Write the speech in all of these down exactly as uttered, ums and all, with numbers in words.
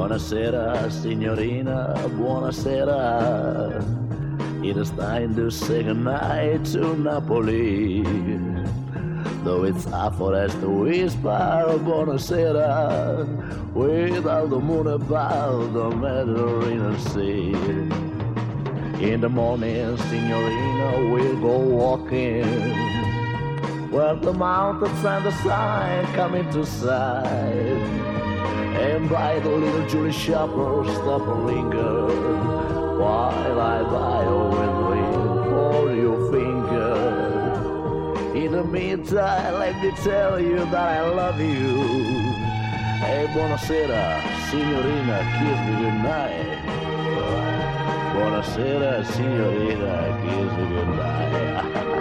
Buonasera signorina, buonasera. It is time to say goodnight to Napoli. Though it's hard for us to whisper buonasera without the moon above the Mediterranean Sea. In the morning, signorina, we'll go walking where the mountains and the sun come into sight. And by the little Julie shopper, stop and linger while I buy a ring for your finger. In the meantime, let me tell you that I love you. Hey, buonasera, signorina, kiss me goodnight. Buonasera, signorina, kiss me goodnight.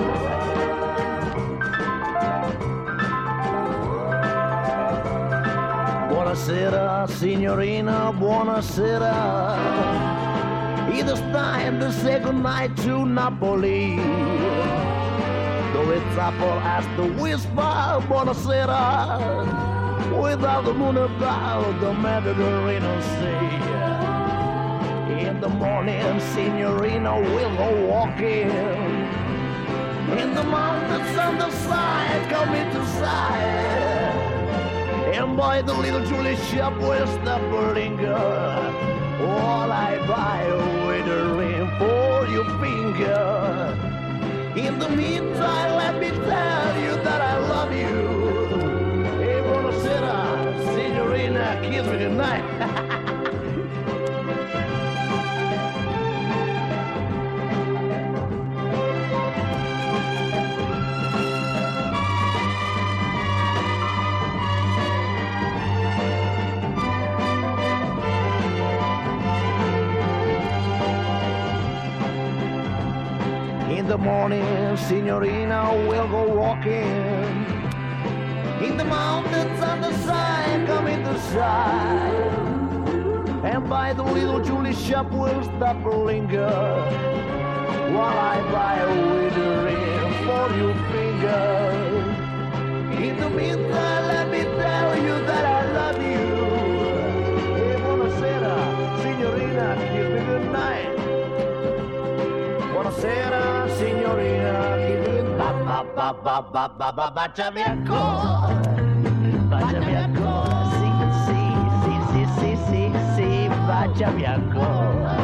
Buonasera, signorina, buonasera. It is time to say goodnight to Napoli. Though it's up for us to whisper buonasera without the moon above the Mediterranean Sea. In the morning, signorina, we'll go walking in the mountains on the side, come into sight. And by the little Julie shop, we'll stop and linger. All I buy a wedding ring for your finger. In the meantime, let me tell you that I love you. Hey, buonasera, signorina, kiss me goodnight. In the morning, signorina, we'll go walking in the mountains on the side, come in the side. And by the little Julie shop, we'll stop and linger while I buy a wedding ring for your finger. In the meantime, let me tell you that I love you. Hey, buonasera, signorina, kiss me goodnight. Buonasera, signorina, give me ba ba ba ba ba ba ba baciami ancora, baciami ancora, sì sì sì sì sì sì sì, baciami ancora.